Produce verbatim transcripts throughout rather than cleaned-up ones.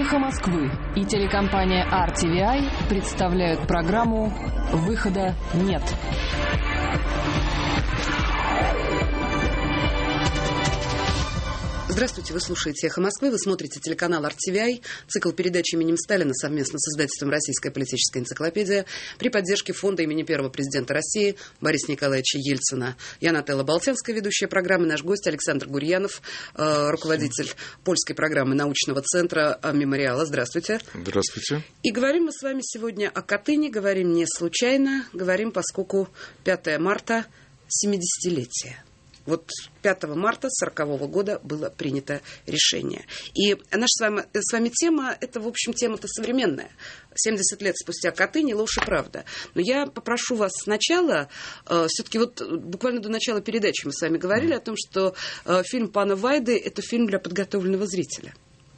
«Эхо Москвы» и телекомпания ар ти ви ай представляют программу «Выхода нет». Здравствуйте, вы слушаете «Эхо Москвы», вы смотрите телеканал ар ти ви ай, цикл передач именем Сталина совместно с издательством «Российская политическая энциклопедия» при поддержке фонда имени первого президента России Бориса Николаевича Ельцина. Я Нателла Болтянская, ведущая программы, наш гость Александр Гурьянов, э, руководитель польской программы научного центра «Мемориала». Здравствуйте. Здравствуйте. И говорим мы с вами сегодня о Катыни, говорим не случайно, говорим, поскольку пятое марта – семидесятилетие. Вот пятого марта сорокового года было принято решение. И наша с вами, с вами тема, это, в общем, тема-то современная. семьдесят лет спустя Катыни, ложь и правда. Но я попрошу вас сначала, э, все-таки вот буквально до начала передачи мы с вами говорили о том, что э, фильм пана Вайды – это фильм для подготовленного зрителя.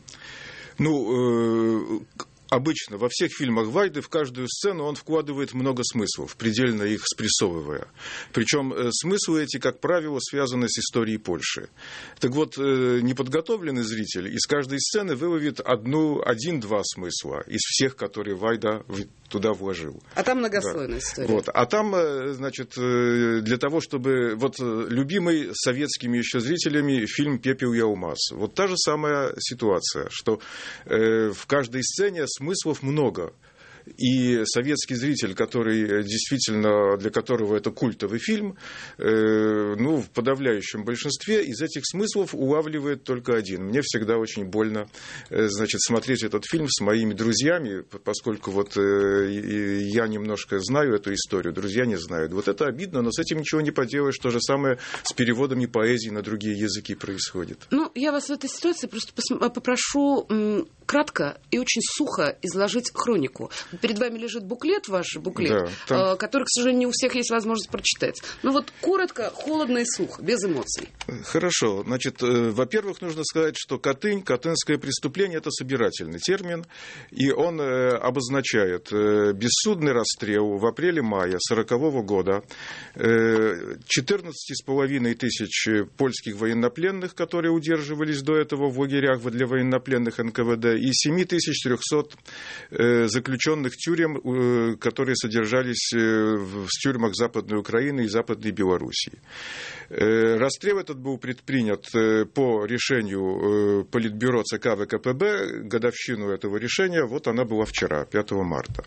Ну, э, обычно во всех фильмах Вайды в каждую сцену он вкладывает много смыслов, предельно их спрессовывая. Причем смыслы эти, как правило, связаны с историей Польши. Так вот, неподготовленный зритель из каждой сцены выловит одну, один-два смысла из всех, которые Вайда туда вложил. А там многослойная да. история. Вот. А там, значит, для того, чтобы... Вот любимый советскими еще зрителями фильм «Пепел и алмаз». Вот та же самая ситуация, что в каждой сцене смыслов много. И советский зритель, который действительно, для которого это культовый фильм, э, ну, в подавляющем большинстве из этих смыслов улавливает только один. Мне всегда очень больно, э, значит, смотреть этот фильм с моими друзьями, поскольку вот э, я немножко знаю эту историю, друзья не знают. Вот это обидно, но с этим ничего не поделаешь. То же самое с переводами поэзии на другие языки происходит. Ну, я вас в этой ситуации просто попрошу м, кратко и очень сухо изложить хронику. Перед вами лежит буклет, ваш буклет, да, там... который, к сожалению, не у всех есть возможность прочитать. Ну вот коротко, холодно и сухо, без эмоций. Хорошо. Значит, во-первых, нужно сказать, что Катынь, катынское преступление – это собирательный термин, и он обозначает бессудный расстрел в апреле-мае сорокового года четырнадцать с половиной тысяч польских военнопленных, которые удерживались до этого в лагерях для военнопленных эн ка вэ дэ, и семь тысяч триста заключенных тюрем, которые содержались в тюрьмах Западной Украины и Западной Белоруссии. Расстрел этот был предпринят по решению Политбюро ЦК вэ ка пэ бэ. Годовщину этого решения, вот она была вчера, пятого марта.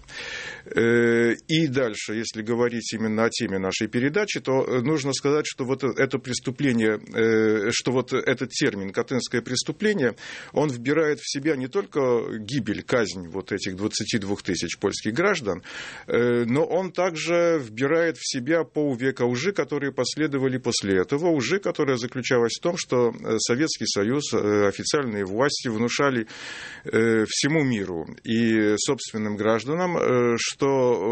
И дальше, если говорить именно о теме нашей передачи, то нужно сказать, что вот это преступление, что вот этот термин «катынское преступление», он вбирает в себя не только гибель, казнь вот этих двадцати двух тысяч польских граждан, но он также вбирает в себя полвека лжи, которые последовали после этого. Лжи, которая заключалась в том, что Советский Союз, официальные власти внушали всему миру и собственным гражданам, что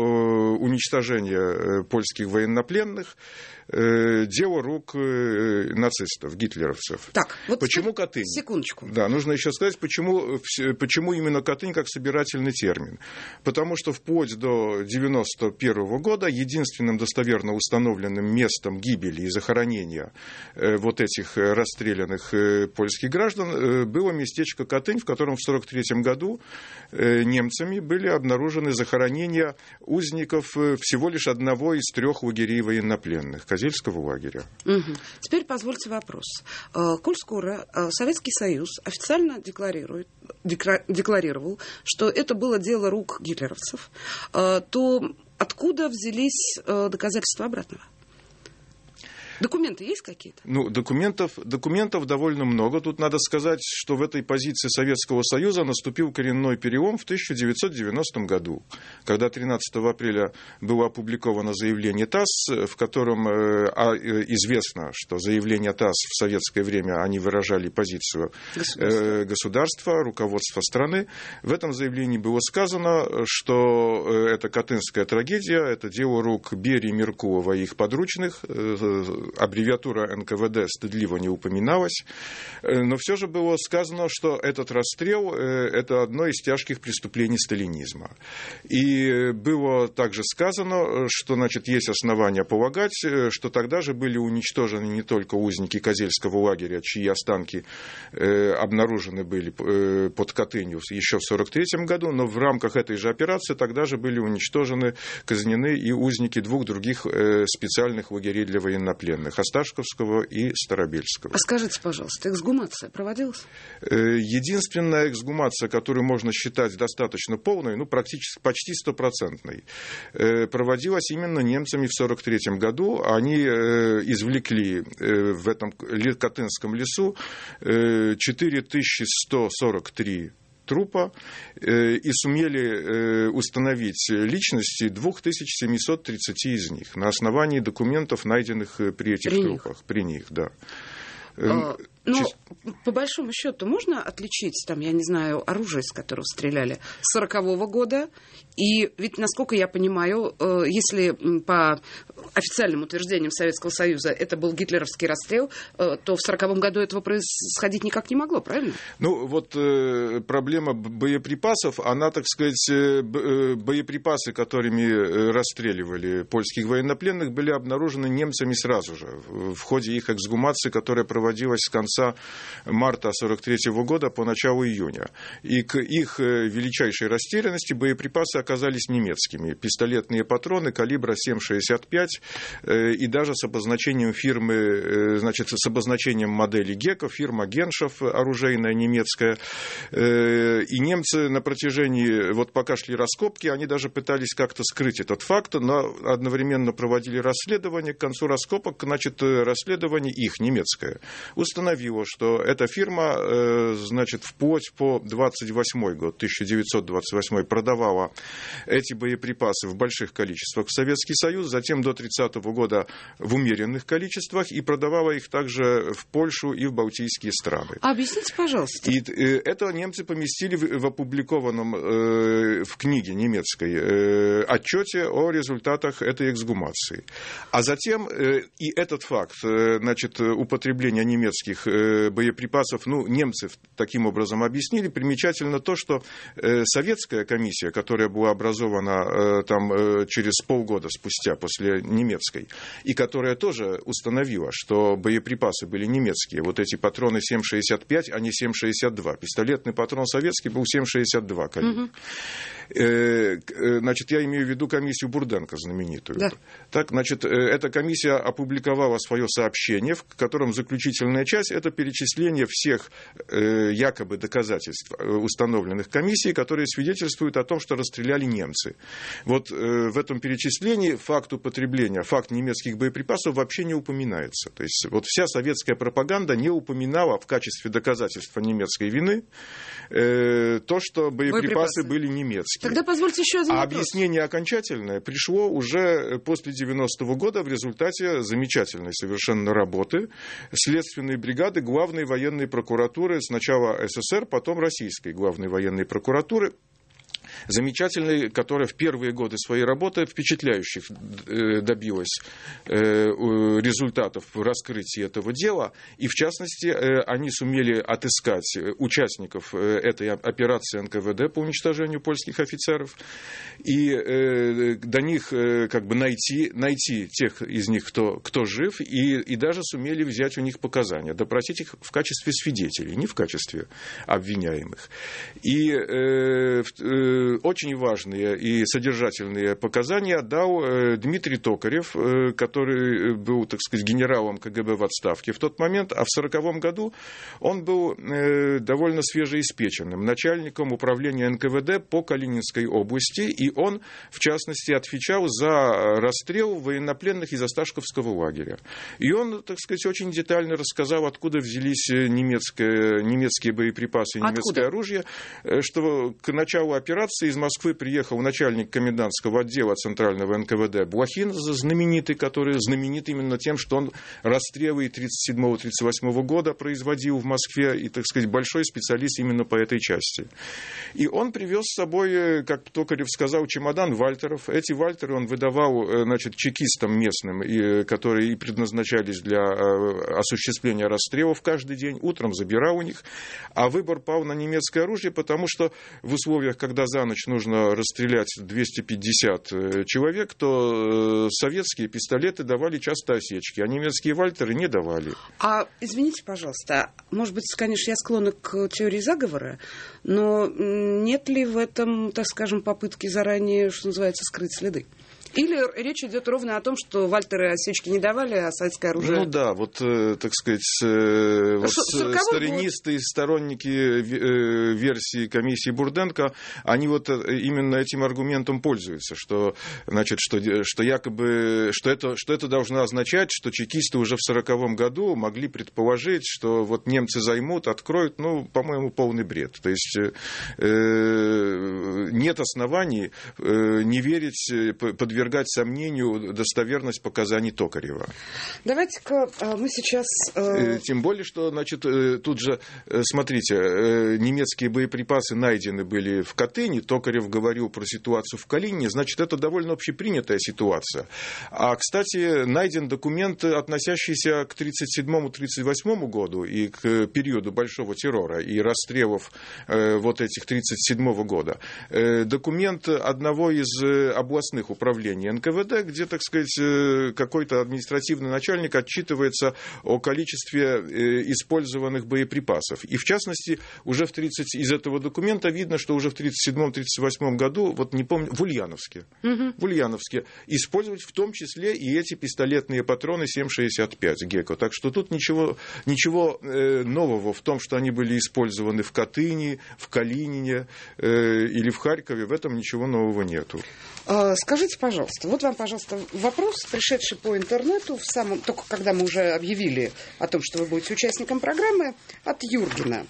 уничтожение польских военнопленных дело рук нацистов, гитлеровцев. Так, вот почему Катынь? Секундочку. Да, нужно еще сказать, почему, почему именно Катынь как собирательный термин. Потому что вплоть до девяносто первого года единственным достоверно установленным местом гибели и захоронения вот этих расстрелянных польских граждан было местечко Катынь, в котором в сорок третьем году немцами были обнаружены захоронения узников всего лишь одного из трех лагерей военнопленных – Козельского лагеря. Угу. Теперь позвольте вопрос. Коль скоро Советский Союз официально декларирует, декларировал, что это было дело рук гитлеровцев, то откуда взялись доказательства обратного? Документы есть какие-то? Ну, документов, документов довольно много. Тут надо сказать, что в этой позиции Советского Союза наступил коренной перелом в тысяча девятьсот девяностом году, когда тринадцатого апреля было опубликовано заявление ТАСС, в котором а, известно, что заявления ТАСС в советское время, они выражали позицию государства, государства руководства страны. В этом заявлении было сказано, что это катынская трагедия, это дело рук Берии, Меркулова и их подручных, аббревиатура эн ка вэ дэ стыдливо не упоминалась, но все же было сказано, что этот расстрел – это одно из тяжких преступлений сталинизма. И было также сказано, что, значит, есть основания полагать, что тогда же были уничтожены не только узники Козельского лагеря, чьи останки обнаружены были под Катынью еще в сорок третьем году, но в рамках этой же операции тогда же были уничтожены, казнены и узники двух других специальных лагерей для военнопленных – Осташковского и Старобельского. А скажите, пожалуйста, эксгумация проводилась? Единственная эксгумация, которую можно считать достаточно полной, ну, практически почти стопроцентной, проводилась именно немцами в сорок третьем году. Они извлекли в этом Катынском лесу четыре тысячи сто сорок три трупа и сумели установить личности две тысячи семьсот тридцать из них на основании документов, найденных при этих при трупах. Них. При них, да. А, но, по большому счету, можно отличить, там, я не знаю, оружие, из которого стреляли, с сорокового года? И ведь, насколько я понимаю, если по официальным утверждениям Советского Союза это был гитлеровский расстрел, то в сороковом году этого происходить никак не могло, правильно? Ну, вот э, проблема боеприпасов, она, так сказать, э, боеприпасы, которыми расстреливали польских военнопленных, были обнаружены немцами сразу же, в ходе их эксгумации, которая проводилась с конца марта сорок третьего года по начало июня. И к их величайшей растерянности боеприпасы оказались немецкими. Пистолетные патроны калибра семь шестьдесят пять и даже с обозначением фирмы, значит, с обозначением модели Гека, фирма Геншев, оружейная немецкая. И немцы на протяжении, вот пока шли раскопки, они даже пытались как-то скрыть этот факт, но одновременно проводили расследование. К концу раскопок, значит, расследование их, немецкое, установило, что эта фирма, значит, вплоть по двадцать восьмой год, тысяча девятьсот двадцать восьмой, продавала эти боеприпасы в больших количествах в Советский Союз, затем до тридцатого года в умеренных количествах и продавала их также в Польшу и в Балтийские страны. А объясните, пожалуйста. И это немцы поместили в опубликованном э, в книге немецкой э, отчете о результатах этой эксгумации. А затем э, и этот факт, э, значит, употребления немецких э, боеприпасов, ну, немцы таким образом объяснили. Примечательно то, что э, советская комиссия, которая была образована э, там э, через полгода спустя после немецкой, и которая тоже установила, что боеприпасы были немецкие, вот эти патроны семь шестьдесят пять, а не семь шестьдесят два. Пистолетный патрон советский был семь шестьдесят два калибр. Угу. Э, значит, я имею в виду комиссию Бурденко знаменитую. Да. Так, значит, эта комиссия опубликовала свое сообщение, в котором заключительная часть — это перечисление всех э, якобы доказательств, установленных комиссией, которые свидетельствуют о том, что расстреляли немцы. Вот э, в этом перечислении факт употребления, факт немецких боеприпасов вообще не упоминается. То есть вот вся советская пропаганда не упоминала в качестве доказательства немецкой вины э, то, что боеприпасы, боеприпасы были немецкие. Тогда позвольте еще один а вопрос. Объяснение окончательное пришло уже после девяностого года в результате замечательной совершенно работы следственной бригады Главной военной прокуратуры, сначала эс эс эс эр, потом Российской Главной военной прокуратуры, замечательной, которая в первые годы своей работы впечатляющих добилась результатов в раскрытии этого дела. И, в частности, они сумели отыскать участников этой операции эн ка вэ дэ по уничтожению польских офицеров и до них как бы найти, найти тех из них, кто, кто жив, и, и даже сумели взять у них показания, допросить их в качестве свидетелей, не в качестве обвиняемых. И э, э, очень важные и содержательные показания дал Дмитрий Токарев, который был, так сказать, генералом ка гэ бэ в отставке в тот момент, а в сороковом году он был довольно свежеиспеченным начальником управления эн ка вэ дэ по Калининской области, и он, в частности, отвечал за расстрел военнопленных из Осташковского лагеря. И он, так сказать, очень детально рассказал, откуда взялись немецкие, немецкие боеприпасы и немецкое откуда? оружие, что к началу операции вернулся, из Москвы приехал начальник комендантского отдела Центрального эн ка вэ дэ Блохин, знаменитый, который знаменит именно тем, что он расстрелы тридцать седьмого — тридцать восьмого года производил в Москве, и, так сказать, большой специалист именно по этой части. И он привез с собой, как Токарев сказал, чемодан вальтеров. Эти вальтеры он выдавал, значит, чекистам местным, которые и предназначались для осуществления расстрелов каждый день. Утром забирал у них, а выбор пал на немецкое оружие, потому что в условиях, когда за ночь нужно расстрелять двести пятьдесят человек, то советские пистолеты давали часто осечки, а немецкие вальтеры не давали. А, извините, пожалуйста, может быть, конечно, я склонна к теории заговора, но нет ли в этом, так скажем, попытки заранее, что называется, скрыть следы? Или речь идет ровно о том, что вальтеры осечки не давали, а советское оружие... Ну да, вот, так сказать, вот сталинисты и сторонники версии комиссии Бурденко, они вот именно этим аргументом пользуются, что, значит, что, что якобы, что это, что это должно означать, что чекисты уже в сороковом году могли предположить, что вот немцы займут, откроют, ну, по-моему, полный бред. То есть э, нет оснований э, не верить, подвергать подвергать сомнению достоверность показаний Токарева. Давайте-ка мы сейчас... Э... Тем более, что, значит, тут же, смотрите, немецкие боеприпасы найдены были в Катыни, Токарев говорил про ситуацию в Калинине, значит, это довольно общепринятая ситуация. А, кстати, найден документ, относящийся к тридцать седьмому — тридцать восьмому году и к периоду Большого террора и расстрелов вот этих тридцать седьмого года. Документ одного из областных управлений эн ка вэ дэ, где, так сказать, какой-то административный начальник отчитывается о количестве использованных боеприпасов. И, в частности, уже в тридцать из этого документа видно, что уже в тридцать седьмом — тридцать восьмом году, вот не помню, в Ульяновске, угу. в Ульяновске использовать в том числе и эти пистолетные патроны семь шестьдесят пять Гекко. Так что тут ничего, ничего нового в том, что они были использованы в Катыни, в Калинине или в Харькове, в этом ничего нового нету. Скажите, пожалуйста, вот вам, пожалуйста, вопрос, пришедший по интернету, в самом, только когда мы уже объявили о том, что вы будете участником программы, от Юргена.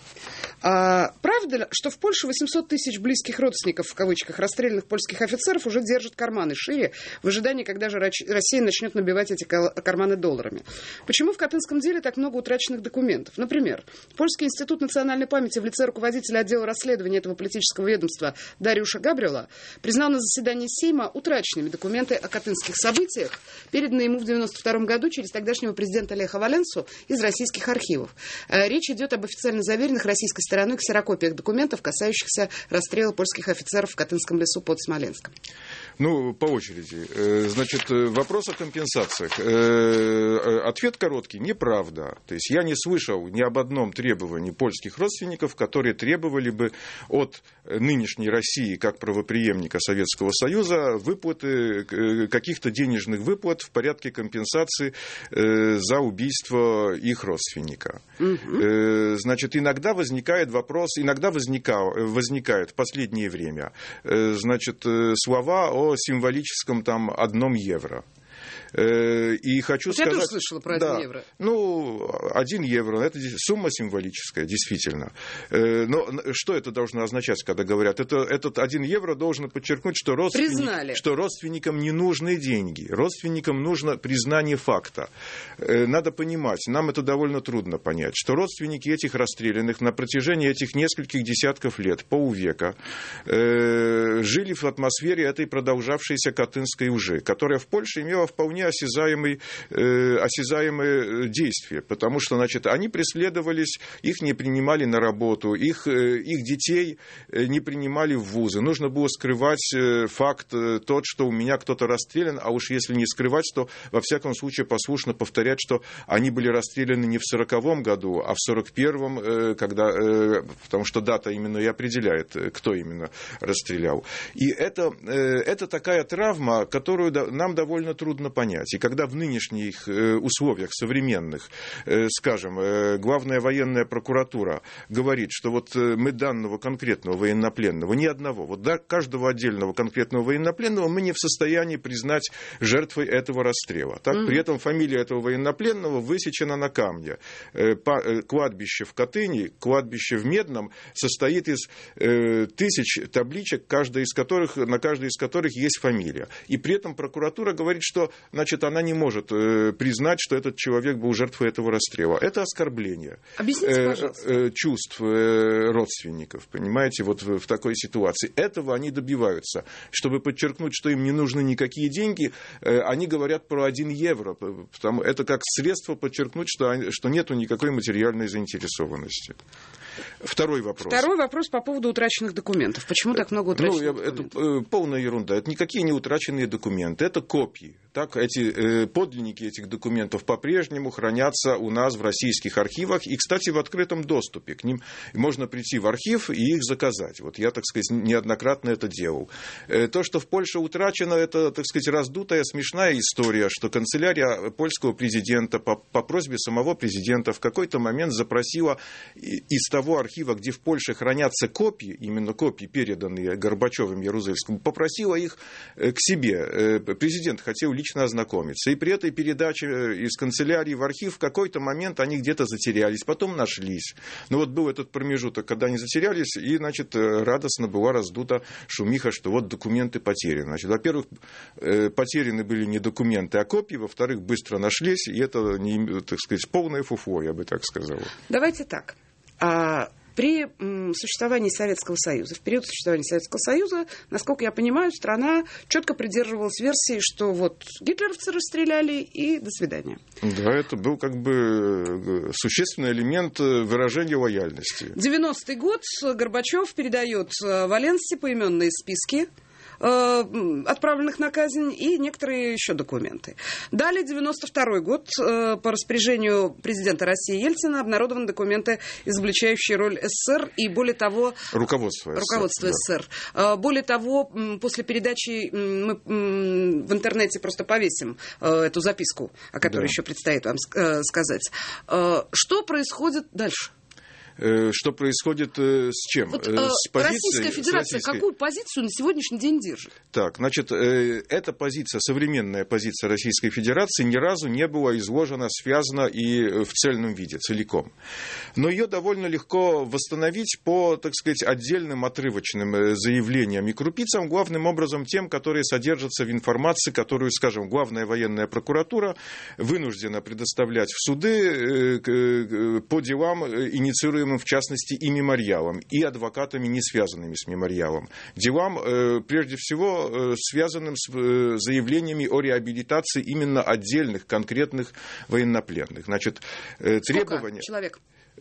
А, правда, что в Польше восемьсот тысяч близких родственников, в кавычках, расстрелянных польских офицеров уже держат карманы шире в ожидании, когда же Россия начнет набивать эти карманы долларами? Почему в Катынском деле так много утраченных документов? Например, Польский институт национальной памяти в лице руководителя отдела расследования этого политического ведомства Дариуша Габриэла признал на заседании Сейма утраченными документы о катынских событиях, переданные ему в девяносто втором году через тогдашнего президента Леха Валенсу из российских архивов. Речь идет об официально заверенных российской стороной ксерокопиях документов, касающихся расстрела польских офицеров в Катынском лесу под Смоленском. Ну, по очереди. Значит, вопрос о компенсациях. Ответ короткий. Неправда. То есть я не слышал ни об одном требовании польских родственников, которые требовали бы от нынешней России, как правопреемника Советского Союза, выплаты, каких-то денежных выплат в порядке компенсации за убийство их родственника. Угу. Значит, иногда возникает вопрос, иногда возникал, возникает в последнее время, значит, слова о символическом там одном евро. И хочу вот сказать... Я тоже слышала про один да, евро. Ну, один евро, это сумма символическая, действительно. Но что это должно означать, когда говорят? Это, этот один евро должен подчеркнуть, что, родственник, что родственникам не нужны деньги. Родственникам нужно признание факта. Надо понимать, нам это довольно трудно понять, что родственники этих расстрелянных на протяжении этих нескольких десятков лет, полвека, жили в атмосфере этой продолжавшейся катынской лжи, которая в Польше имела вполне осязаемые, э, осязаемые действия, потому что, значит, они преследовались, их не принимали на работу, их, э, их детей не принимали в вузы. Нужно было скрывать э, факт э, тот, что у меня кто-то расстрелян, а уж если не скрывать, то во всяком случае послушно повторять, что они были расстреляны не в сороковом году, а в сорок первом, э, когда, э, потому что дата именно и определяет, кто именно расстрелял. И это, э, это такая травма, которую нам довольно трудно понять. понять. И когда в нынешних условиях современных, скажем, главная военная прокуратура говорит, что вот мы данного конкретного военнопленного, ни одного, вот да, каждого отдельного конкретного военнопленного мы не в состоянии признать жертвой этого расстрела. Так, mm-hmm. При этом фамилия этого военнопленного высечена на камне. Кладбище в Катыни, кладбище в Медном состоит из тысяч табличек, каждая из которых, на каждой из которых есть фамилия. И при этом прокуратура говорит, что, значит, она не может признать, что этот человек был жертвой этого расстрела. Это оскорбление. Объясните, пожалуйста. Чувств родственников, понимаете, вот в такой ситуации. Этого они добиваются. Чтобы подчеркнуть, что им не нужны никакие деньги, они говорят про один евро. Потому это как средство подчеркнуть, что, что нету никакой материальной заинтересованности. Второй вопрос. Второй вопрос по поводу утраченных документов. Почему так много утраченных ну, документов? Это полная ерунда. Это никакие не утраченные документы. Это копии. Так, эти, подлинники этих документов по-прежнему хранятся у нас в российских архивах. И, кстати, в открытом доступе. К ним можно прийти в архив и их заказать. Вот я, так сказать, неоднократно это делал. То, что в Польше утрачено, это, так сказать, раздутая, смешная история, что канцелярия польского президента по, по просьбе самого президента в какой-то момент запросила из того архива, где в Польше хранятся копии, именно копии, переданные Горбачевым Ярузельскому, попросила их к себе. Президент хотел лично ознакомиться. И при этой передаче из канцелярии в архив в какой-то момент они где-то затерялись, потом нашлись. Но вот был этот промежуток, когда они затерялись, и, значит, радостно была раздута шумиха, что вот документы потеряны. Значит, во-первых, потеряны были не документы, а копии, во-вторых, быстро нашлись, и это, так сказать, полное фуфло, я бы так сказал. Давайте так. А при существовании Советского Союза, в период существования Советского Союза, насколько я понимаю, страна четко придерживалась версии, что вот гитлеровцы расстреляли и до свидания. Да, это был как бы существенный элемент выражения лояльности. девяностый год, Горбачев передает Валенси поименные списки отправленных на казнь, и некоторые еще документы. Далее, девяносто второй год, по распоряжению президента России Ельцина обнародованы документы, изобличающие роль СССР и, более того... Руководство СССР. Руководство СССР. Да. Более того, после передачи мы в интернете просто повесим эту записку, о которой да. еще предстоит вам сказать. Что происходит дальше? Что происходит с чем? Вот, с позицией, Российская Федерация российской... какую позицию на сегодняшний день держит? Так, значит, эта позиция, современная позиция Российской Федерации ни разу не была изложена, связана и в цельном виде, целиком. Но ее довольно легко восстановить по, так сказать, отдельным отрывочным заявлениям и крупицам, главным образом тем, которые содержатся в информации, которую, скажем, Главная военная прокуратура вынуждена предоставлять в суды по делам, инициируемым в частности и мемориалом, и адвокатами, не связанными с мемориалом. Делам, прежде всего, связанным с заявлениями о реабилитации именно отдельных, конкретных военнопленных. Значит, требования... человек?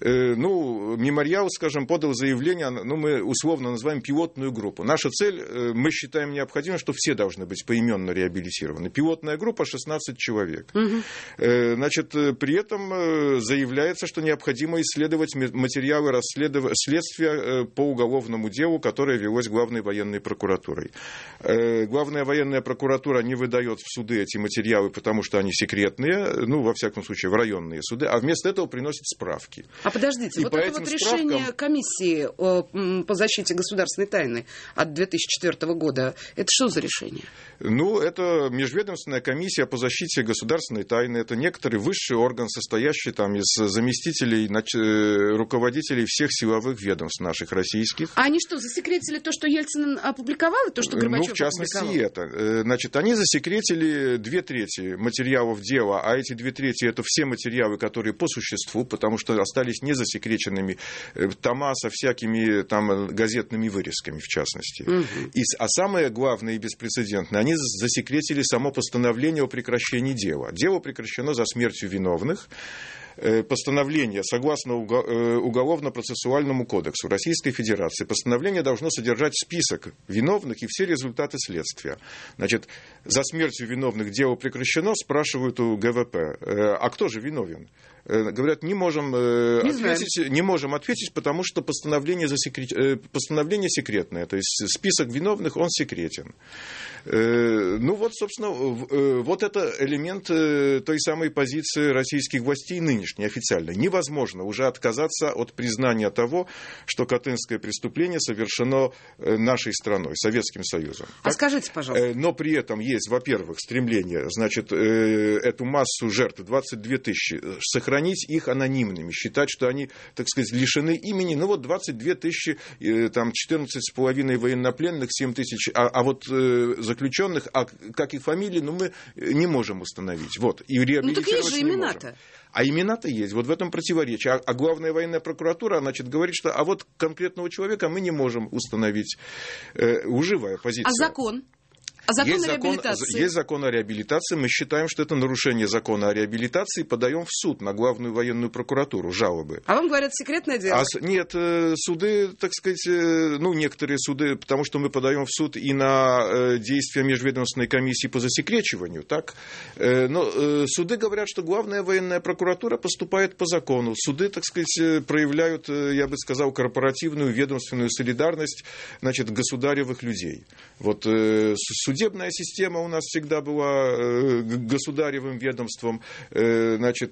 Ну, мемориал, скажем, подал заявление, ну, мы условно называем пилотную группу. Наша цель, мы считаем необходимым, что все должны быть поименно реабилитированы. Пилотная группа шестнадцать человек. Угу. Значит, при этом заявляется, что необходимо исследовать материалы расследов... следствия по уголовному делу, которое велось Главной военной прокуратурой. Главная военная прокуратура не выдает в суды эти материалы, потому что они секретные, ну, во всяком случае, в районные суды, а вместо этого приносит справки. А подождите, и вот это вот справкам... решение комиссии по защите государственной тайны от две тысячи четвёртого года, это что за решение? Ну, это межведомственная комиссия по защите государственной тайны. Это некоторый высший орган, состоящий там из заместителей, руководителей всех силовых ведомств наших российских. А они что, засекретили то, что Ельцин опубликовал, и то, что Горбачев опубликовал? Ну, в частности, и это. Значит, они засекретили две трети материалов дела, а эти две трети это все материалы, которые по существу, потому что остались незасекреченными тома со всякими там газетными вырезками, в частности. Угу. И, а самое главное и беспрецедентное, они засекретили само постановление о прекращении дела. Дело прекращено за смертью виновных. постановление, согласно Уголовно-процессуальному кодексу Российской Федерации, постановление должно содержать список виновных и все результаты следствия. Значит, за смертью виновных дело прекращено, спрашивают у гэ вэ пэ, а кто же виновен? Говорят, не можем, не, ответить, не можем ответить, потому что постановление, засекрет... постановление секретное, то есть список виновных, он секретен. Ну вот, собственно, вот это элемент той самой позиции российских властей нынешней, официальной. Невозможно уже отказаться от признания того, что катынское преступление совершено нашей страной, Советским Союзом. А так? Скажите, пожалуйста. Но при этом есть, во-первых, стремление, значит, эту массу жертв, двадцать две тысячи, сохранить их анонимными, считать, что они, так сказать, лишены имени. Ну вот двадцать две тысячи, там четырнадцать с половиной военнопленных, семь тысяч, а, а вот э, заключенных, а как их фамилии, ну мы не можем установить. Вот. И реабилитировать ну так есть же не имена-то. можем. А имена-то есть. Вот в этом противоречие. А, а главная военная прокуратура, значит, говорит, что а вот конкретного человека мы не можем установить. Э, уживая позиция. А закон? А закон есть о реабилитации? Закон, есть закон о реабилитации. Мы считаем, что это нарушение закона о реабилитации. Подаем в суд на главную военную прокуратуру жалобы. А вам говорят, секретное дело? А, нет, суды, так сказать, ну, некоторые суды, потому что мы подаем в суд и на действия межведомственной комиссии по засекречиванию, так? Но суды говорят, что главная военная прокуратура поступает по закону. Суды, так сказать, проявляют, я бы сказал, корпоративную ведомственную солидарность, значит, государевых людей. Вот суд Судебная система у нас всегда была э, государевым ведомством, э, значит,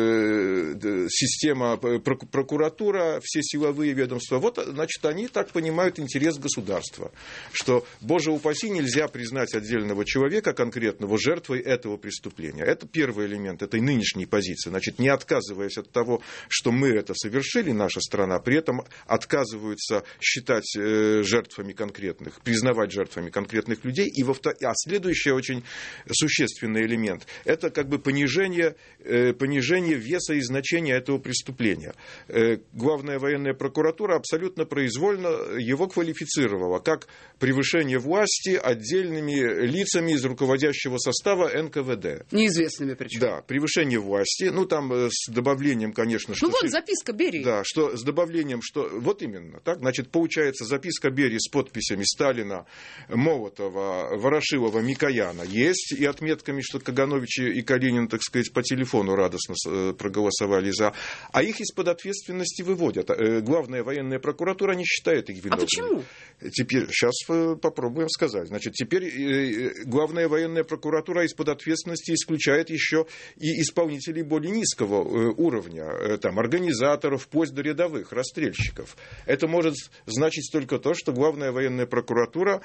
э, система прокуратура, все силовые ведомства. Вот, значит, они так понимают интерес государства, что, боже упаси, нельзя признать отдельного человека конкретного жертвой этого преступления. Это первый элемент этой нынешней позиции. Значит, не отказываясь от того, что мы это совершили, наша страна, при этом отказываются считать э, жертвами конкретных, признавать жертвами конкретных людей. И во А следующий очень существенный элемент – это как бы понижение, э, понижение веса и значения этого преступления. Э, главная военная прокуратура абсолютно произвольно его квалифицировала как превышение власти отдельными лицами из руководящего состава эн ка вэ дэ. Неизвестными причем. Да, превышение власти, ну там э, с добавлением, конечно, что... Ну вон записка Берии. Да, что с добавлением, что... Вот именно, так, значит, получается записка Берии с подписями Сталина, Молотова, Ворошилова, Микояна есть, и отметками, что Каганович и Калинин, так сказать, по телефону радостно проголосовали за. А их из-под ответственности выводят. Главная военная прокуратура не считает их виновными. А почему? Теперь, сейчас попробуем сказать. Значит, теперь главная военная прокуратура из-под ответственности исключает еще и исполнителей более низкого уровня, там, организаторов, вплоть до рядовых расстрельщиков. Это может значить только то, что главная военная прокуратура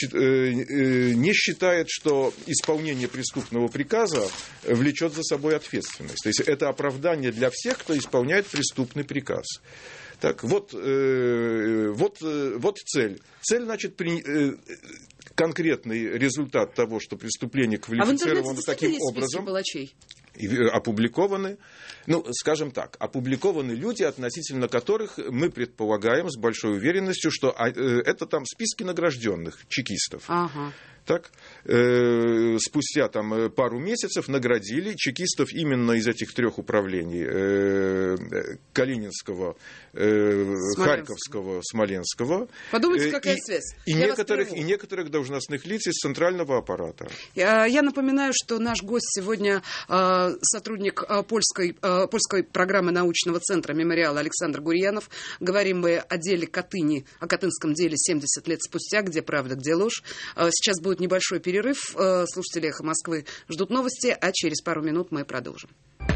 не считает, что исполнение преступного приказа влечет за собой ответственность. То есть это оправдание для всех, кто исполняет преступный приказ. Так, вот, э, вот, э, вот цель. Цель, значит, при, э, конкретный результат того, что преступление квалифицировано а таким образом. Опубликованы, ну, скажем так, опубликованы люди, относительно которых мы предполагаем с большой уверенностью, что это там списки награжденных чекистов. Ага. Так, э, спустя там пару месяцев наградили чекистов именно из этих трех управлений: э, Калининского, э, Харьковского, Смоленского. Подумайте, какая и, связь. И некоторых, и некоторых должностных лиц из центрального аппарата. Я, я напоминаю, что наш гость сегодня э, сотрудник э, польской, э, польской программы научного центра «Мемориал» Александр Гурьянов. Говорим мы о деле Катыни, о катынском деле семьдесят лет спустя, где правда, где ложь. Э, сейчас будет небольшой перерыв. Слушатели «Эхо Москвы» ждут новости, а через пару минут мы продолжим.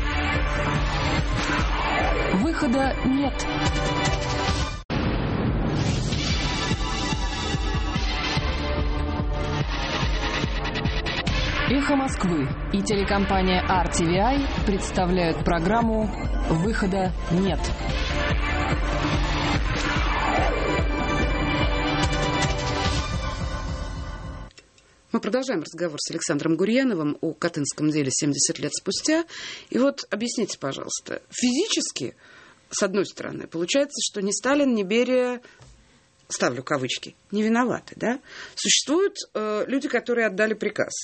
Выхода нет. «Эхо Москвы» и телекомпания ар ти ви ай представляют программу «Выхода нет». Мы продолжаем разговор с Александром Гурьяновым о катынском деле семьдесят лет спустя. И вот объясните, пожалуйста, физически, с одной стороны, получается, что ни Сталин, ни Берия, ставлю кавычки, не виноваты, да? Существуют э, люди, которые отдали приказ.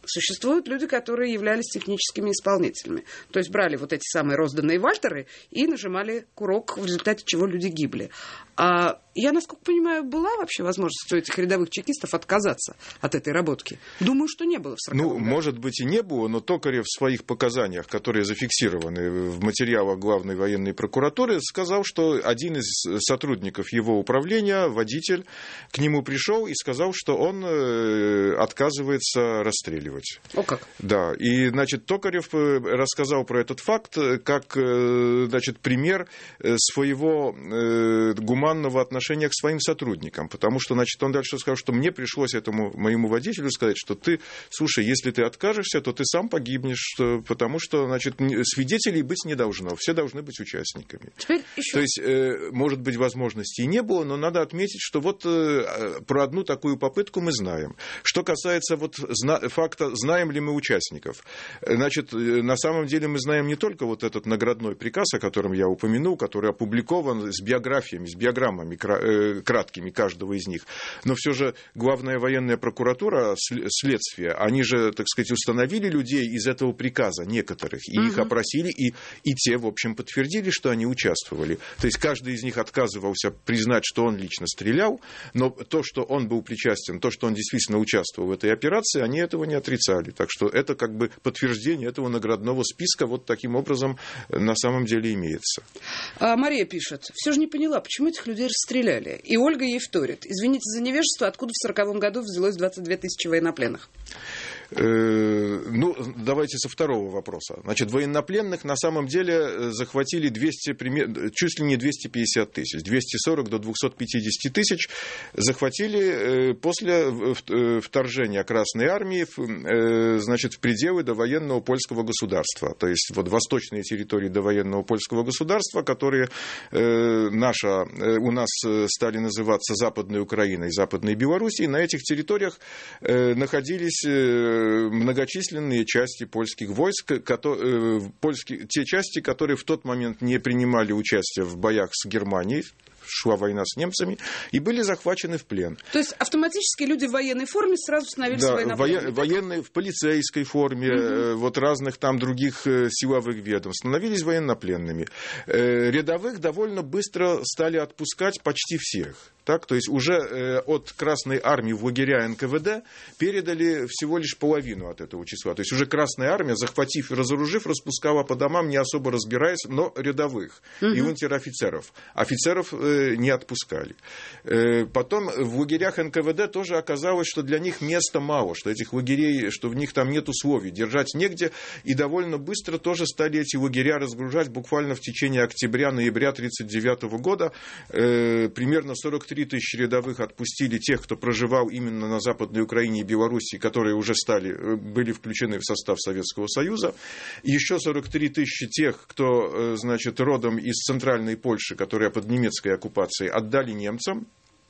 Существуют люди, которые являлись техническими исполнителями. То есть брали вот эти самые розданные вальтеры и нажимали курок, в результате чего люди гибли. А я, насколько понимаю, была вообще возможность у этих рядовых чекистов отказаться от этой работки? Думаю, что не было в сороковом Ну, году. может быть, и не было, но Токарев в своих показаниях, которые зафиксированы в материалах Главной военной прокуратуры, сказал, что один из сотрудников его управления, водитель, к нему пришел и сказал, что он отказывается расстреливать. О как? Да, и, значит, Токарев рассказал про этот факт как, значит, пример своего гуманного отношения к своим сотрудникам, потому что, значит, он дальше сказал, что мне пришлось этому моему водителю сказать, что ты, слушай, если ты откажешься, то ты сам погибнешь, потому что, значит, свидетелей быть не должно, все должны быть участниками. Теперь еще... То есть, может быть, возможностей не было, но надо отметить, что вот про одну такую попытку мы знаем. Что касается вот факта, знаем ли мы участников. Значит, на самом деле мы знаем не только вот этот наградной приказ, о котором я упомянул, который опубликован с биографиями, с биограммами краткими каждого из них, но все же Главная военная прокуратура, следствие, они же, так сказать, установили людей из этого приказа, некоторых, и угу. их опросили, и, и те, в общем, подтвердили, что они участвовали. То есть каждый из них отказывался признать, что он лично стрелял, но то, что он был причастен, то, что он действительно участвовал в этой операции, они этого не отрицали. Так что это как бы подтверждение этого наградного списка вот таким образом на самом деле имеется. А Мария пишет, все же не поняла, почему этих людей расстреляли. И Ольга ей вторит. Извините за невежество, откуда в сороковом году взялось двадцать две тысячи военнопленных? Ну, давайте со второго вопроса. Значит, военнопленных на самом деле захватили двести, чуть ли не двести пятьдесят тысяч, двести сорок до двухсот пятидесяти тысяч захватили после вторжения Красной Армии, значит, в пределы довоенного польского государства. То есть вот восточные территории довоенного польского государства, которые наша, у нас стали называться Западной Украиной, Западной Белоруссией, на этих территориях находились многочисленные части польских войск, которые, польские, те части, которые в тот момент не принимали участие в боях с Германией, шла война с немцами, и были захвачены в плен. То есть автоматически люди в военной форме сразу становились да, военнопленными? Да, военные в полицейской форме, угу. вот разных там других силовых ведомств становились военнопленными. Рядовых довольно быстро стали отпускать почти всех. Так, то есть уже э, от Красной Армии в лагеря эн ка вэ дэ передали всего лишь половину от этого числа. То есть уже Красная Армия, захватив и разоружив, распускала по домам, не особо разбираясь, но рядовых угу. и унтер-офицеров. Офицеров э, не отпускали. Э, потом в лагерях эн ка вэ дэ тоже оказалось, что для них места мало, что этих лагерей, что в них там нет условий, держать негде. И довольно быстро тоже стали эти лагеря разгружать. Буквально в течение октября-ноября тысяча девятьсот тридцать девятого года э, примерно сорок три тысячи рядовых отпустили тех, кто проживал именно на Западной Украине и Белоруссии, которые уже стали, были включены в состав Советского Союза. И еще сорок три тысячи тех, кто, значит, родом из Центральной Польши, которая под немецкой оккупацией, отдали немцам.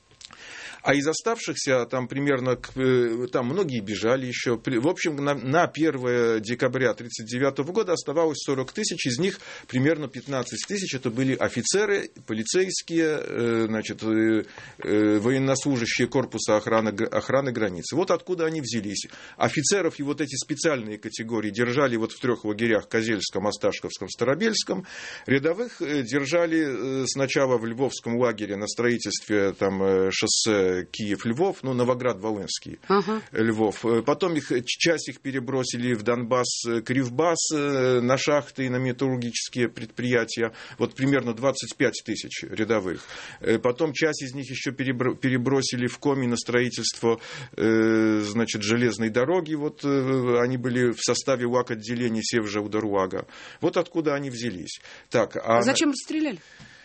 А из оставшихся, там примерно, там многие бежали еще. В общем, на, на первое декабря тысяча девятьсот тридцать девятого года оставалось сорок тысяч, из них примерно пятнадцать тысяч. Это были офицеры, полицейские, значит, военнослужащие корпуса охраны, охраны границы. Вот откуда они взялись. Офицеров и вот эти специальные категории держали вот в трех лагерях: Козельском, Осташковском, Старобельском. Рядовых держали сначала в Львовском лагере на строительстве там шоссе Киев-Львов, ну, Новоград-Волынский, ага. Львов. Потом их, часть их перебросили в Донбасс, Кривбас, на шахты и на металлургические предприятия. Вот примерно двадцать пять тысяч рядовых. Потом часть из них еще перебросили в Коми на строительство, значит, железной дороги. Вот они были в составе УАК-отделения Севжа-Ударуага. Вот откуда они взялись. Так, а... а зачем расстреляли?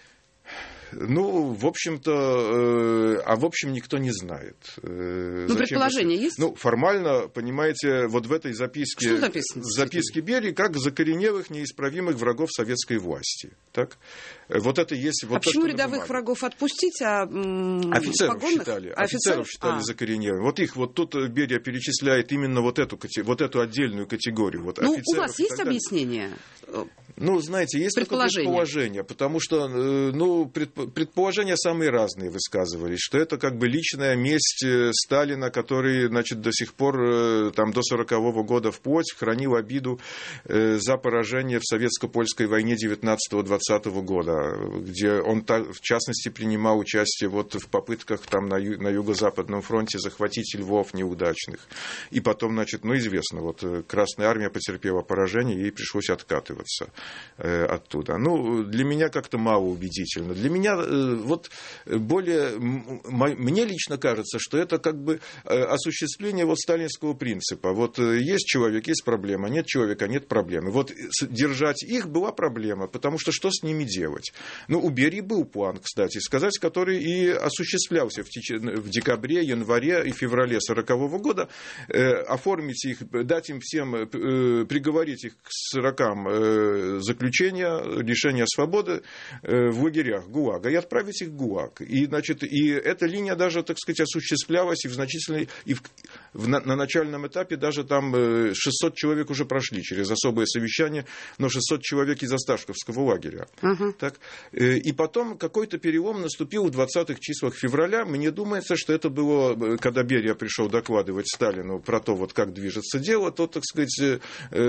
Ну, в общем-то, э, а в общем никто не знает. Э, ну, предположение это... есть? Ну, формально, понимаете, вот в этой записке, что написано, в записке Берии, как закоренелых, неисправимых врагов советской власти. Так? Вот это есть... Вот а то, почему рядовых называли. Врагов отпустить, а м- офицеров погонных? считали, офицеров, офицеров считали а. закоренелыми. Вот их, вот тут Берия перечисляет именно вот эту, вот эту отдельную категорию. Вот ну, у вас есть объяснение? Ну, знаете, есть только предположение, потому что, ну, предположения самые разные высказывались, что это как бы личная месть Сталина, который, значит, до сих пор, там, до сорокового года вплоть хранил обиду за поражение в советско-польской войне девятнадцатого-двадцатого года, где он, в частности, принимал участие вот в попытках там на, ю- на юго-западном фронте захватить Львов неудачных. И потом, значит, ну, известно, вот Красная Армия потерпела поражение, ей пришлось откатываться оттуда. Ну, для меня как-то мало убедительно. Для меня вот более... Мне лично кажется, что это как бы осуществление вот сталинского принципа. Вот есть человек, есть проблема, нет человека, нет проблемы. Вот держать их была проблема, потому что что с ними делать? Ну, у Берии был план, кстати, сказать, который и осуществлялся в, теч... в декабре, январе и феврале сорокового года. Оформить их, дать им всем, приговорить их к сорокам заключения, лишения свободы в лагерях ГУЛАГа и отправить их в ГУЛАГ. И, значит, и эта линия даже, так сказать, осуществлялась и в значительной, и в, в, на, на начальном этапе даже там шестьсот человек уже прошли через особое совещание, но шестьсот человек из Осташковского лагеря. Uh-huh. Так, и потом какой-то перелом наступил в двадцатых числах февраля. Мне думается, что это было, когда Берия пришел докладывать Сталину про то, вот как движется дело, то, так сказать,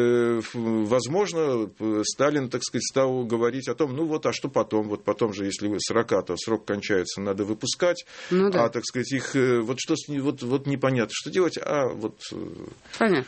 возможно, Сталин, так сказать, стал говорить о том, ну вот, а что потом? Вот потом же, если сорока, то срок кончается, надо выпускать. Ну, да. А, так сказать, их, вот что с ними, вот, вот непонятно, что делать, а вот... Понятно.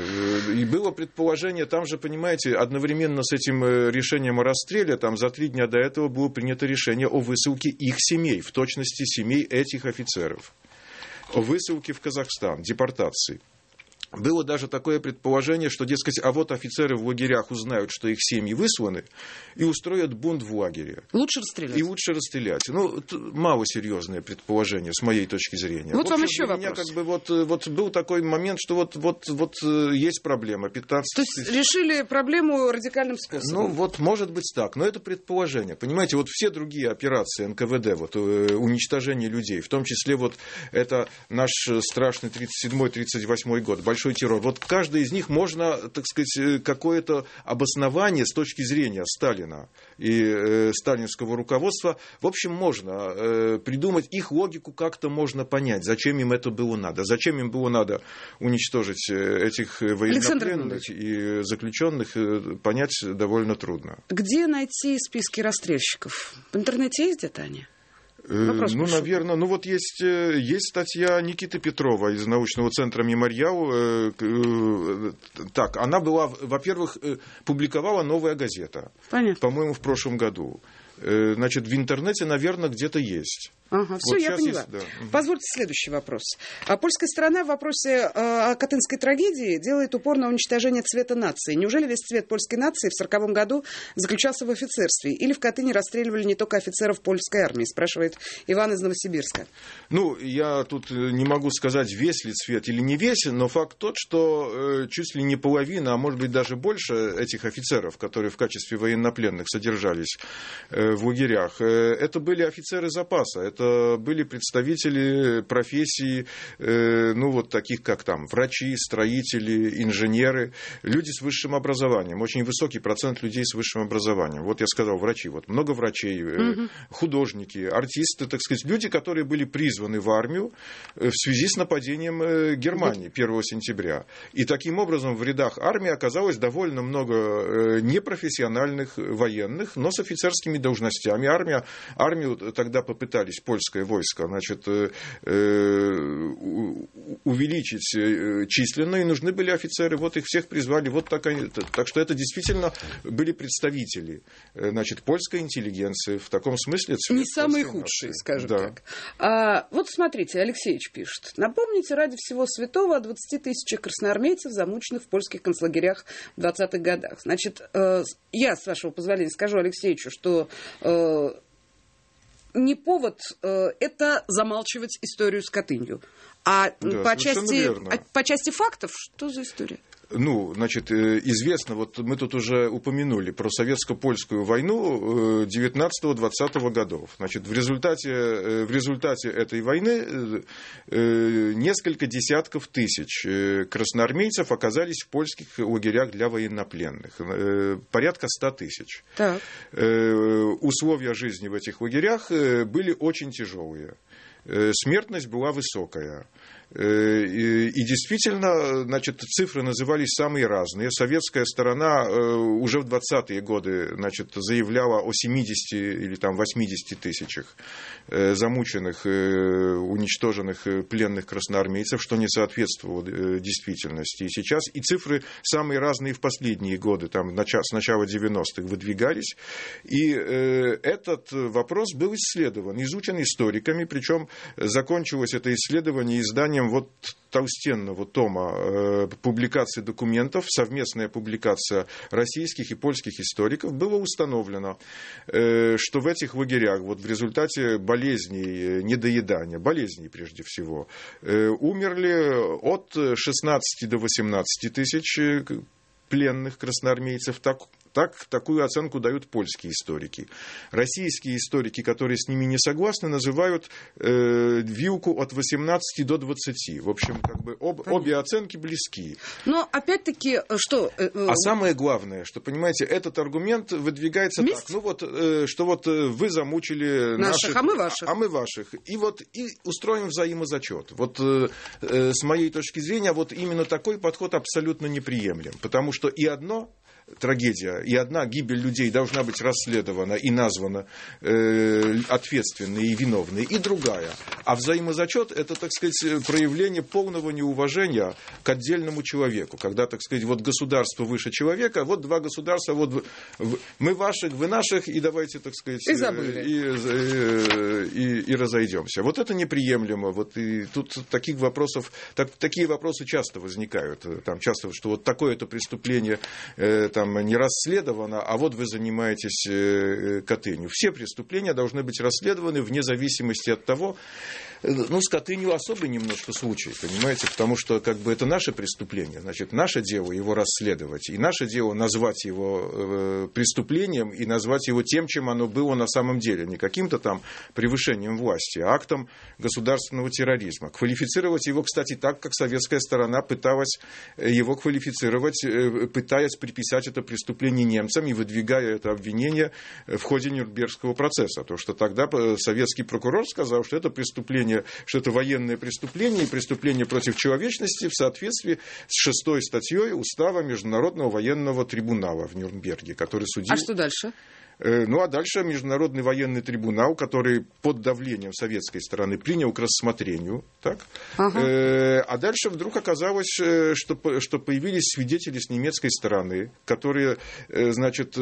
И было предположение, там же, понимаете, одновременно с этим решением о расстреле, там за три дня до этого было принято решение о высылке их семей, в точности семей этих офицеров, о высылке в Казахстан, депортации. Было даже такое предположение, что, дескать, а вот офицеры в лагерях узнают, что их семьи высланы, и устроят бунт в лагере. Лучше расстрелять. И лучше расстрелять. Ну, малосерьезное предположение, с моей точки зрения. Вот в общем, вам еще для вопрос. Меня как бы вот, вот был такой момент, что вот, вот, вот есть проблема. пятнадцать... То есть решили проблему радикальным способом? Ну, вот может быть так, но это предположение. Понимаете, вот все другие операции эн ка вэ дэ, вот, уничтожение людей, в том числе вот это наш страшный тридцать седьмой тридцать восьмой год, большой террор. Вот каждый из них можно, так сказать, какое-то обоснование с точки зрения Сталина и э, сталинского руководства, в общем, можно э, придумать, их логику как-то можно понять, зачем им это было надо, зачем им было надо уничтожить этих военнопленных и заключенных, э, понять довольно трудно. Где найти списки расстрельщиков? В интернете есть где-то они? Вопрос ну, пишу. Наверное, ну вот есть, есть статья Никиты Петрова из научного центра «Мемориал». Так, она была, во-первых, публиковала «Новая газета», Понятно. По-моему, в прошлом году. Значит, в интернете, наверное, где-то есть. Ага, все, вот я поняла. Есть, да. Позвольте следующий вопрос. Польская сторона в вопросе о Катынской трагедии делает упор на уничтожение цвета нации. Неужели весь цвет польской нации в сороковом году заключался в офицерстве? Или в Катыни расстреливали не только офицеров польской армии? Спрашивает Иван из Новосибирска. Ну, я тут не могу сказать, весь ли цвет или не весь, но факт тот, что чуть ли не половина, а может быть даже больше этих офицеров, которые в качестве военнопленных содержались в лагерях, это были офицеры запаса, это были представители профессий, ну вот таких как там врачи, строители, инженеры, люди с высшим образованием, очень высокий процент людей с высшим образованием. Вот я сказал врачи, вот много врачей, угу. художники, артисты, так сказать, люди, которые были призваны в армию в связи с нападением Германии первого сентября. И таким образом в рядах армии оказалось довольно много непрофессиональных военных, но с офицерскими должностями. Армия, армию тогда попытались, польское войско, значит, увеличить численно, и нужны были офицеры. Вот их всех призвали. Вот такая, так что это действительно были представители, значит, польской интеллигенции. В таком смысле... Не самые худшие, нации. Скажем да. так. А, вот смотрите, Алексеевич пишет. Напомните ради всего святого о двадцати тысячах красноармейцев, замученных в польских концлагерях в двадцатых годах. Значит, э, я, с вашего позволения, скажу Алексеевичу, что э, не повод э, это замалчивать историю с Катынью. А, да, по части, а по части фактов, что за история? Ну, значит, известно, вот мы тут уже упомянули про советско-польскую войну девятнадцатого-двадцатого годов. Значит, в результате, в результате этой войны несколько десятков тысяч красноармейцев оказались в польских лагерях для военнопленных. Порядка ста тысяч. Так. Условия жизни в этих лагерях были очень тяжелые. Смертность была высокая. И, и действительно, значит, цифры назывались самые разные. Советская сторона уже в двадцатые годы, значит, заявляла о семидесяти или там восьмидесяти тысячах замученных, уничтоженных пленных красноармейцев, что не соответствовало действительности. И сейчас и цифры самые разные в последние годы, там, с начала девяностых выдвигались. И этот вопрос был исследован, изучен историками, причем закончилось это исследование изданием вот толстенного тома э, публикации документов, совместная публикация российских и польских историков, было установлено, э, что в этих лагерях вот в результате болезней, недоедания, болезней прежде всего, э, умерли от шестнадцати до восемнадцати тысяч пленных красноармейцев. Так, так, такую оценку дают польские историки. Российские историки, которые с ними не согласны, называют э, вилку от восемнадцати до двадцати. В общем, как бы об, обе оценки близки. Но опять-таки, что... Э, э, а самое главное, что, понимаете, этот аргумент выдвигается Месть? так. Ну вот, э, что вот вы замучили наших, наших, а мы ваших. А мы ваших. И вот и устроим взаимозачет. Вот э, э, с моей точки зрения, вот именно такой подход абсолютно неприемлем. Потому что и одно... трагедия, и одна гибель людей должна быть расследована и названа э, ответственной и виновной, и другая. А взаимозачет – это, так сказать, проявление полного неуважения к отдельному человеку. Когда, так сказать, вот государство выше человека, вот два государства, вот мы ваших, вы наших, и давайте, так сказать, и, забыли. и, и, и разойдемся. Вот это неприемлемо. Вот и тут таких вопросов, так, такие вопросы часто возникают. Там часто, что вот такое-то преступление э, там не расследовано, а вот вы занимаетесь э, Катынью. Все преступления должны быть расследованы вне зависимости от того, ну, с Катынью особый немножко случай, понимаете, потому что как бы это наше преступление, значит, наше дело его расследовать, и наше дело назвать его э, преступлением и назвать его тем, чем оно было на самом деле, не каким-то там превышением власти, а актом государственного терроризма. Квалифицировать его, кстати, так, как советская сторона пыталась его квалифицировать, э, пытаясь приписать это преступление немцам и выдвигая это обвинение в ходе Нюрнбергского процесса, потому что тогда советский прокурор сказал, что это преступление, что это военное преступление и преступление против человечности в соответствии с шестой статьей Устава Международного военного трибунала в Нюрнберге, который судил... А что дальше? Ну, а дальше Международный военный трибунал, который под давлением советской стороны принял к рассмотрению. Так? Ага. А дальше вдруг оказалось, что, что появились свидетели с немецкой стороны, которые, значит,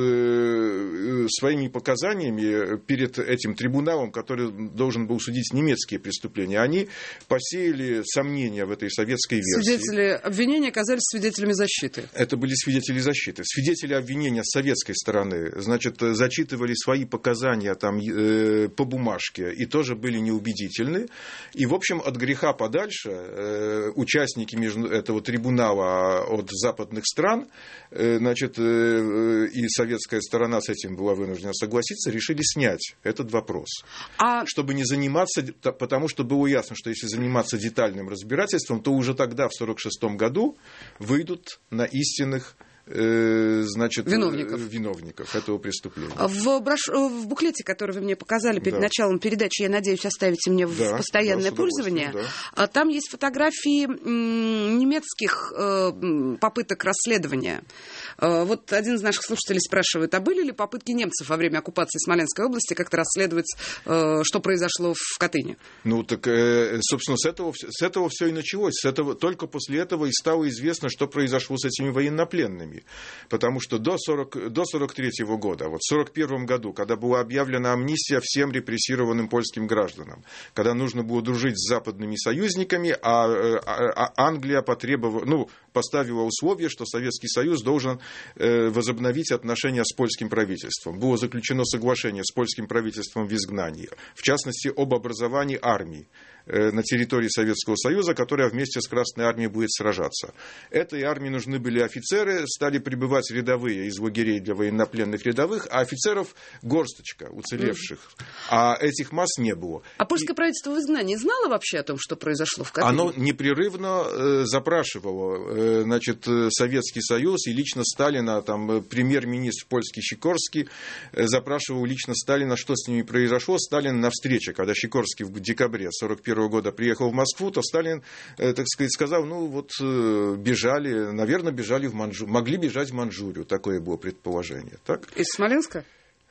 своими показаниями перед этим трибуналом, который должен был судить немецкие преступления, они посеяли сомнения в этой советской версии. Свидетели обвинения оказались свидетелями защиты. Это были свидетели защиты. Свидетели обвинения с советской стороны, значит, зачитывали свои показания там, э, по бумажке и тоже были неубедительны. И, в общем, от греха подальше э, участники между, этого трибунала от западных стран, э, значит, э, и советская сторона с этим была вынуждена согласиться, решили снять этот вопрос. А... Чтобы не заниматься, потому что было ясно, что если заниматься детальным разбирательством, то уже тогда, в сорок шестом году, выйдут на истинных значит, виновников. виновников этого преступления. В, брош... в буклете, который вы мне показали перед да. началом передачи, я надеюсь, оставите мне в да, постоянное да, пользование, да. Там есть фотографии немецких попыток расследования. Вот один из наших слушателей спрашивает, а были ли попытки немцев во время оккупации Смоленской области как-то расследовать, что произошло в Катыни? Ну, так, собственно, с этого, с этого все и началось. С этого, только после этого и стало известно, что произошло с этими военнопленными. армии. Потому что до сорок третьего года, вот в сорок первом году, когда была объявлена амнистия всем репрессированным польским гражданам, когда нужно было дружить с западными союзниками, а, а Англия потребовала, ну, поставила условие, что Советский Союз должен э, возобновить отношения с польским правительством. Было заключено соглашение с польским правительством в изгнании, в частности, об образовании армии на территории Советского Союза, которая вместе с Красной Армией будет сражаться. Этой армии нужны были офицеры, стали прибывать рядовые из лагерей для военнопленных рядовых, а офицеров горсточка уцелевших. А этих масс не было. А польское И... правительство в изгнании знало вообще о том, что произошло в Катыни? Оно непрерывно э, запрашивало э, значит, Советский Союз, и лично Сталина, там, премьер-министр польский Сикорский э, запрашивал лично Сталина, что с ними произошло. Сталин на встрече, когда Сикорский в декабре сорок первого года приехал в Москву, то Сталин, э, так сказать, сказал, ну вот э, бежали, наверное, бежали в Манчжурию, могли бежать в Манчжурию, такое было предположение. Так? Из Смоленска?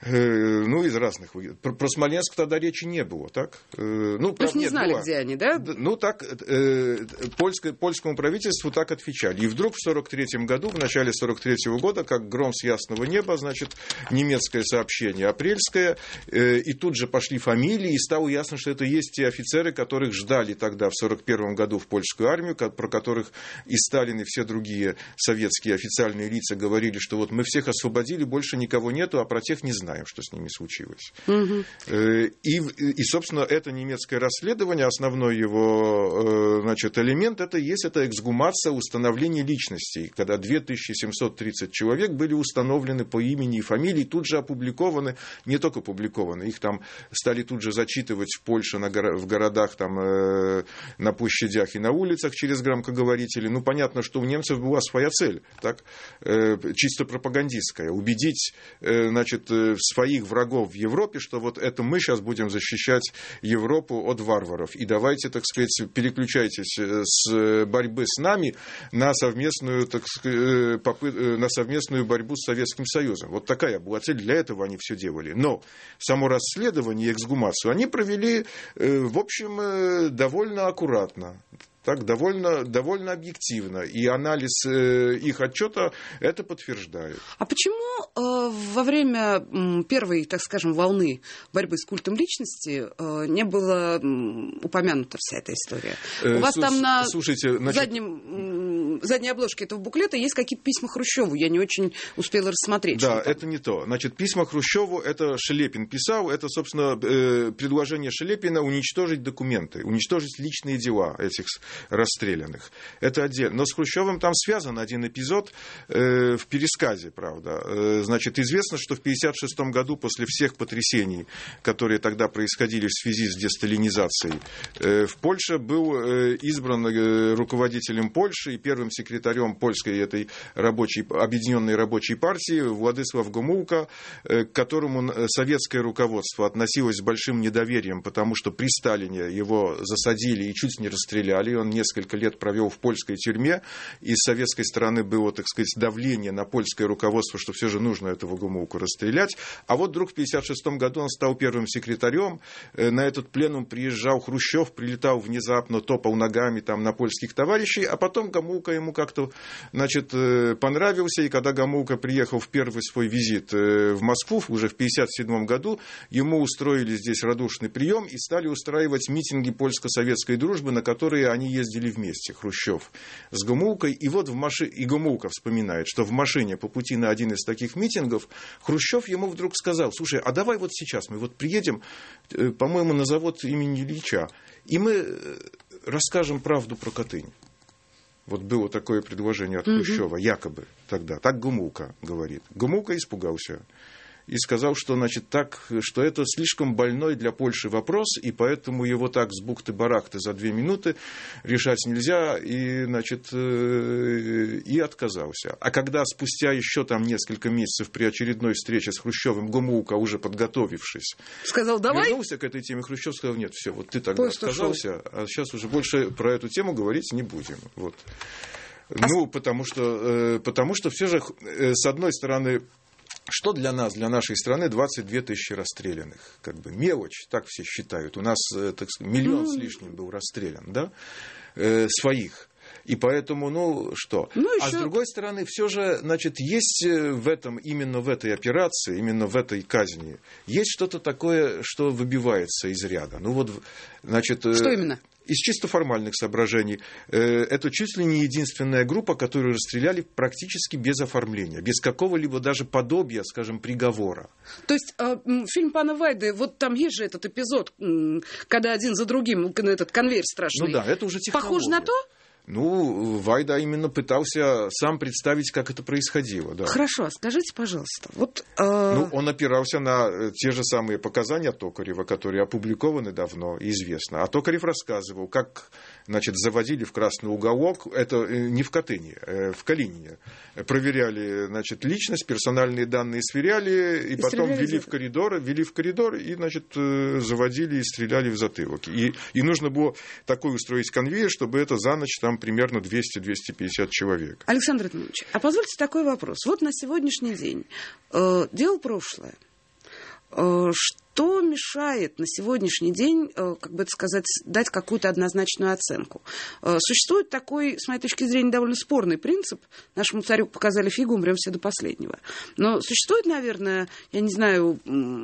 Э, ну, из разных. Про, про Смоленск тогда речи не было, так? Э, ну, То есть не нет, знали, была. где они, да? Ну, так, э, польско, польскому правительству так отвечали. И вдруг в сорок третьем году, в начале сорок третьего года, как гром с ясного неба, значит, немецкое сообщение, апрельское, э, и тут же пошли фамилии, и стало ясно, что это есть те офицеры, которых ждали тогда в сорок первом году в польскую армию, про которых и Сталин, и все другие советские официальные лица говорили, что вот мы всех освободили, больше никого нету, а про тех не знаем, что с ними случилось. Угу. И, и, собственно, это немецкое расследование, основной его, значит, элемент, это есть это эксгумация, установление личностей, когда две тысячи семьсот тридцать человек были установлены по имени и фамилии, тут же опубликованы, не только опубликованы, их там стали тут же зачитывать в Польше, на горо- в городах, там, э, на площадях и на улицах через громкоговорители. Ну, понятно, что у немцев была своя цель, так, э, чисто пропагандистская, убедить, э, значит, своих врагов в Европе, что вот это мы сейчас будем защищать Европу от варваров. И давайте, так сказать, переключайтесь с борьбы с нами на совместную, так сказать, попыт... на совместную борьбу с Советским Союзом. Вот такая была цель, для этого они все делали. Но само расследование и эксгумацию они провели, в общем, довольно аккуратно. Так, довольно, довольно объективно. И анализ э, их отчета это подтверждает. А почему э, во время м, первой, так скажем, волны борьбы с культом личности э, не было м, упомянута вся эта история? Э, У вас слуш- там на слушайте, значит... заднем, м, задней обложке этого буклета есть какие-то письма Хрущеву. Я не очень успела рассмотреть. Да, это не то. Значит, письма Хрущеву, это Шелепин писал, это, собственно, э, предложение Шелепина уничтожить документы, уничтожить личные дела этих расстрелянных. Это отдельно. Но с Хрущевым там связан один эпизод э, в пересказе, правда. Э, значит, известно, что в тысяча девятьсот пятьдесят шестом году, после всех потрясений, которые тогда происходили в связи с десталинизацией, э, в Польше был э, избран э, руководителем Польши и первым секретарем польской этой рабочей, объединенной рабочей партии Владислав Гомулка, э, к которому советское руководство относилось с большим недоверием, потому что при Сталине его засадили и чуть не расстреляли. Он несколько лет провел в польской тюрьме, и с советской стороны было, так сказать, давление на польское руководство, что все же нужно этого Гомулку расстрелять. А вот вдруг в тысяча девятьсот пятьдесят шестом году он стал первым секретарем. На этот пленум приезжал Хрущев, прилетал внезапно, топал ногами там на польских товарищей, а потом Гомулка ему как-то, значит, понравился, и когда Гомулка приехал в первый свой визит в Москву, уже в тысяча девятьсот пятьдесят седьмом году, ему устроили здесь радушный прием и стали устраивать митинги польско-советской дружбы, на которые они ездили вместе, Хрущев с Гомулкой. И вот в машине, и Гомулка вспоминает, что в машине по пути на один из таких митингов Хрущев ему вдруг сказал: слушай, а давай вот сейчас мы вот приедем, по-моему, на завод имени Ильича, и мы расскажем правду про Катынь. Вот было такое предложение от Хрущева, якобы тогда. Так Гомулка говорит. Гомулка испугался и сказал, что, значит, так, что это слишком больной для Польши вопрос, и поэтому его так с бухты-барахты за две минуты решать нельзя, и, значит, и отказался. А когда спустя еще там несколько месяцев при очередной встрече с Хрущевым Гомулка, уже подготовившись, сказал, давай, вернулся к этой теме, Хрущев сказал: нет, все, вот ты тогда Поезд отказался, ушел. А сейчас уже больше про эту тему говорить не будем. Вот. А... Ну, потому что, потому что все же, с одной стороны, что для нас, для нашей страны двадцать две тысячи расстрелянных? Как бы мелочь, так все считают. У нас, так сказать, миллион с лишним был расстрелян, да, э, своих. И поэтому, ну, что? Ну, еще... А с другой стороны, все же, значит, есть в этом, именно в этой операции, именно в этой казни, есть что-то такое, что выбивается из ряда. Ну, вот, значит... Что именно? Из чисто формальных соображений. Это чуть ли не единственная группа, которую расстреляли практически без оформления, без какого-либо даже подобия, скажем, приговора. То есть фильм пана Вайды, вот там есть же этот эпизод, когда один за другим этот конвейер страшный. Ну да, это уже технология. Похоже на то? Ну, Вайда именно пытался сам представить, как это происходило. Да. Хорошо, скажите, пожалуйста. Вот, э... ну, он опирался на те же самые показания Токарева, которые опубликованы давно и известно. А Токарев рассказывал, как, значит, заводили в красный уголок, это не в Катыни, в Калинине. Проверяли, значит, личность, персональные данные сверяли, и, и потом ввели в коридор, ввели в коридор и, значит, заводили и стреляли в затылок. И, и нужно было такой устроить конвейер, чтобы это за ночь там примерно двести-двести пятьдесят человек. Александр Эдмундович, а позвольте такой вопрос. Вот на сегодняшний день э, дело прошлое. Э, что мешает на сегодняшний день, э, как бы это сказать, дать какую-то однозначную оценку? Э, существует такой, с моей точки зрения, довольно спорный принцип. Нашему царю показали фигу, умрем все до последнего. Но существует, наверное, я не знаю,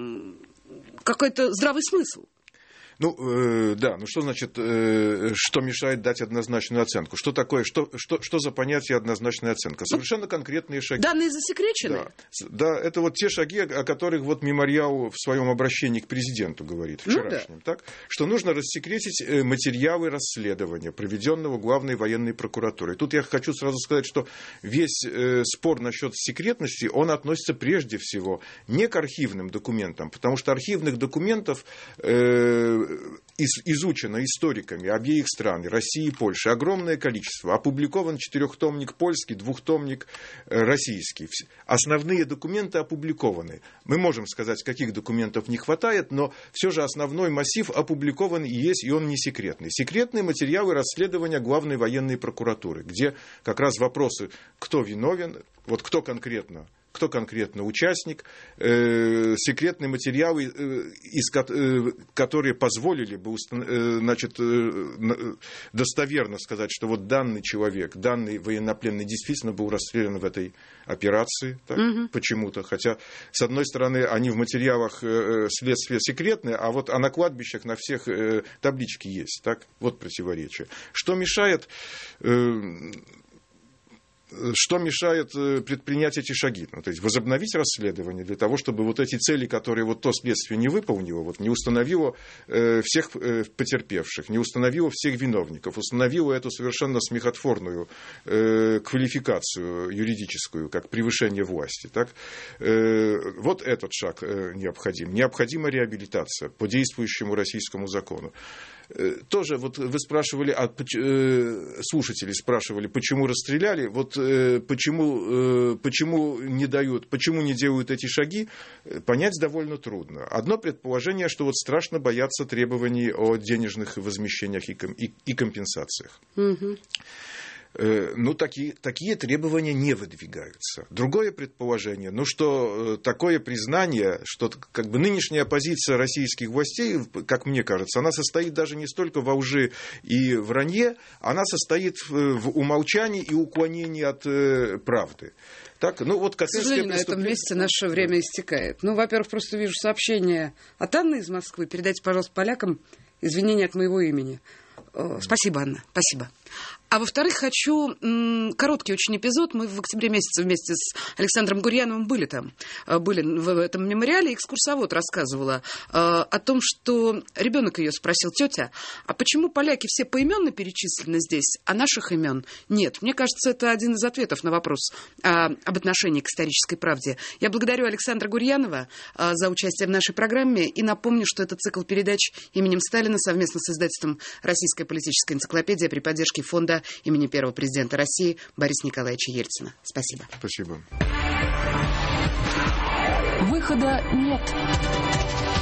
какой-то здравый смысл. Ну, э, да, ну что значит, э, что мешает дать однозначную оценку? Что такое, что, что, что за понятие однозначная оценка? Совершенно конкретные шаги. Данные засекречены? Да, да, это вот те шаги, о которых вот Мемориал в своем обращении к президенту говорит, вчерашнем, ну, да. Так? Что нужно рассекретить материалы расследования, проведенного Главной военной прокуратурой. Тут я хочу сразу сказать, что весь э, спор насчет секретности, он относится прежде всего не к архивным документам, потому что архивных документов... Э, изучено историками обеих стран, России и Польши, огромное количество. Опубликован четырехтомник польский, двухтомник российский. Основные документы опубликованы. Мы можем сказать, каких документов не хватает, но все же основной массив опубликован и есть, и он не секретный. Секретные материалы расследования Главной военной прокуратуры, где как раз вопросы, кто виновен, вот кто конкретно, кто конкретно участник, э, секретные материалы, э, из, э, которые позволили бы э, значит, э, достоверно сказать, что вот данный человек, данный военнопленный действительно был расстрелян в этой операции, так, угу. почему-то. Хотя, с одной стороны, они в материалах э, следствия секретные, а вот а на кладбищах на всех э, таблички есть. Так? Вот противоречие. Что мешает... Э, Что мешает предпринять эти шаги? Ну, то есть возобновить расследование для того, чтобы вот эти цели, которые вот то следствие не выполнило, вот, не установило э, всех э, потерпевших, не установило всех виновников, установило эту совершенно смехотворную э, квалификацию юридическую, как превышение власти. Так? Э, вот этот шаг э, необходим. Необходима реабилитация по действующему российскому закону. Тоже вот вы спрашивали, а, э, слушатели спрашивали, почему расстреляли, вот э, почему, э, почему не дают, почему не делают эти шаги, понять довольно трудно. Одно предположение, что вот страшно бояться требований о денежных возмещениях и, ком, и, и компенсациях. Угу. Ну, такие, такие требования не выдвигаются. Другое предположение, ну, что такое признание, что как бы нынешняя позиция российских властей, как мне кажется, она состоит даже не столько во лжи и вранье, она состоит в умолчании и уклонении от э, правды. Так, ну, вот, к сожалению, преступление... на этом месте наше время истекает. Ну, во-первых, просто вижу сообщение от Анны из Москвы. Передайте, пожалуйста, полякам извинения от моего имени. Спасибо, Анна, спасибо. А во-вторых, хочу м, короткий очень эпизод. Мы в октябре месяце вместе с Александром Гурьяновым были там, были в этом мемориале. Экскурсовод рассказывала э, о том, что ребенок ее спросил: тетя, а почему поляки все поименно перечислены здесь, а наших имен нет? Мне кажется, это один из ответов на вопрос э, об отношении к исторической правде. Я благодарю Александра Гурьянова э, за участие в нашей программе и напомню, что это цикл передач именем Сталина совместно с издательством «Российская политическая энциклопедия» при поддержке фонда имени первого президента России Бориса Николаевича Ельцина. Спасибо. Спасибо. Выхода нет.